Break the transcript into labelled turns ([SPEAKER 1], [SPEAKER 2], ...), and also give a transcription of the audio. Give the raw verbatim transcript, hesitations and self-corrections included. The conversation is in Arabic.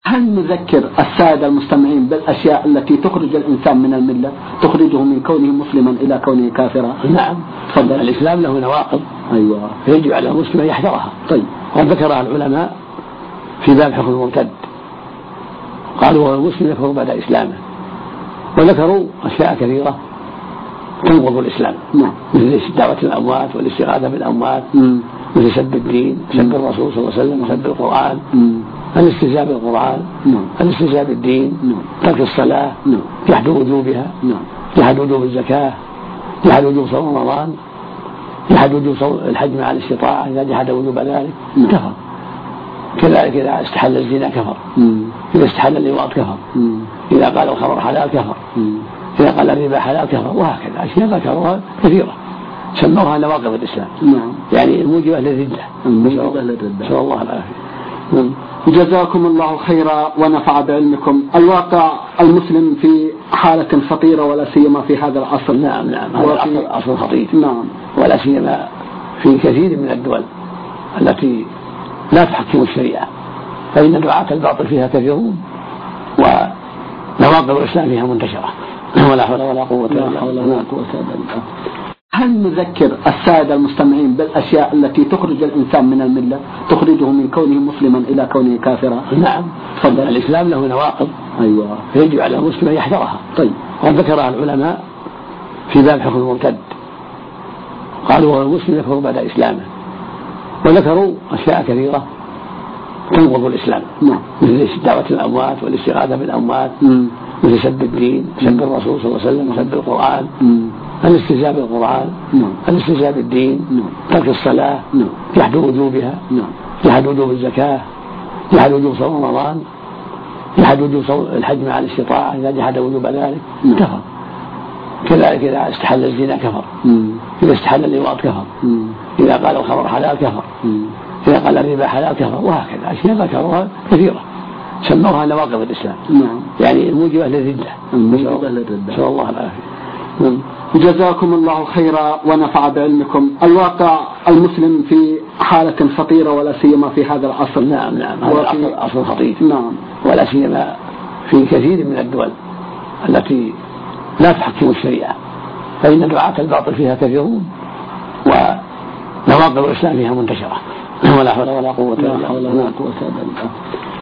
[SPEAKER 1] هل نذكر السادة المستمعين بالأشياء التي تخرج الإنسان من الملة، تخرجه من كونه مسلما إلى كونه كافرا؟
[SPEAKER 2] نعم. تفضل. الإسلام له نواقض،
[SPEAKER 1] أيوة،
[SPEAKER 2] يجب على المسلم أن يحذرها.
[SPEAKER 1] طيب.
[SPEAKER 2] وقد ذكرها العلماء في باب حكم المرتد، قالوا المسلم يكفر بعد إسلامه، وذكروا أشياء كثيرة تنقض الإسلام.
[SPEAKER 1] نعم.
[SPEAKER 2] مثل دعوة الأموات والاستغاثة بالأموات، مثل سب الدين، سب الرسول صلى الله عليه وسلم، سب القرآن، الاستهزاء بالقرآن، الاستهزاء بالدين، ترك الصلاة، جحد وجوبها، جحد وجوب الزكاة، جحد وجوب صوم رمضان، جحد وجوب الحج مع الاستطاعة، إذا جحد وجوب ذلك كفر. كذلك إذا استحل الزنا كفر، إذا استحل اللواط كفر، إذا قال الخمر حلال كفر، إذا قال الربا حلال كفر، وهكذا أشياء ذكروها كثيرة سموها نواقض الإسلام.
[SPEAKER 1] نعم.
[SPEAKER 2] يعني الموجبة للردة.
[SPEAKER 1] نسأل الله العافية. جزاكم الله خيرا ونفع بعلمكم. الواقع المسلم في حالة خطيرة ولا سيما في هذا العصر.
[SPEAKER 2] نعم نعم، هذا العصر عصر خطير.
[SPEAKER 1] نعم.
[SPEAKER 2] ولا سيما في كثير من الدول التي لا تحكم الشريعة، فإن دعاة الباطل فيها كثيرون ونواقض الإسلام فيها منتشرة. ولا حول ولا قوة إلا بالله.
[SPEAKER 1] هل نذكر السادة المستمعين بالأشياء التي تخرج الإنسان من الملة، تخرجه من كونه مسلما إلى كونه كافرا؟
[SPEAKER 2] نعم. تفضل. الإسلام له نواقض،
[SPEAKER 1] أيوة،
[SPEAKER 2] يجب على المسلم أن يحذرها.
[SPEAKER 1] طيب.
[SPEAKER 2] وقد ذكرها العلماء في باب حكم المرتد، قالوا المسلم يكفر بعد إسلامه، وذكروا أشياء كثيرة تنقض الإسلام.
[SPEAKER 1] نعم.
[SPEAKER 2] مثل دعوة الأموات والاستغاثة بالأموات، مثل سب الدين، سب الرسول صلى الله عليه وسلم، سب القرآن، الاستهزاء بالقرآن، الاستهزاء بالدين، ترك الصلاة، جحد وجوبها، جحد وجوب الزكاة، جحد وجوب صوم رمضان، جحد وجوب الحج مع الاستطاعة، إذا جحد وجوب ذلك كفر. كذلك إذا استحل الزنا كفر، إذا استحل اللواط كفر، إذا قال الخمر حلال كفر، إذا قال الربا حلال كفر، وهكذا أشياء ذكروها كثيرة سموها نواقض الإسلام.
[SPEAKER 1] نعم.
[SPEAKER 2] يعني الموجبة للردة.
[SPEAKER 1] نسأل
[SPEAKER 2] الله العافية.
[SPEAKER 1] جزاكم الله خيرا ونفع بعلمكم. الواقع المسلم في حالة خطيرة ولا سيما في هذا العصر.
[SPEAKER 2] نعم نعم، هذا العصر عصر خطير.
[SPEAKER 1] نعم.
[SPEAKER 2] ولا سيما في كثير من الدول التي لا تحكم الشريعة، فإن دعاة الباطل فيها كثيرون ونواقض الإسلام فيها منتشرة. ولا حول ولا قوة إلا بالله.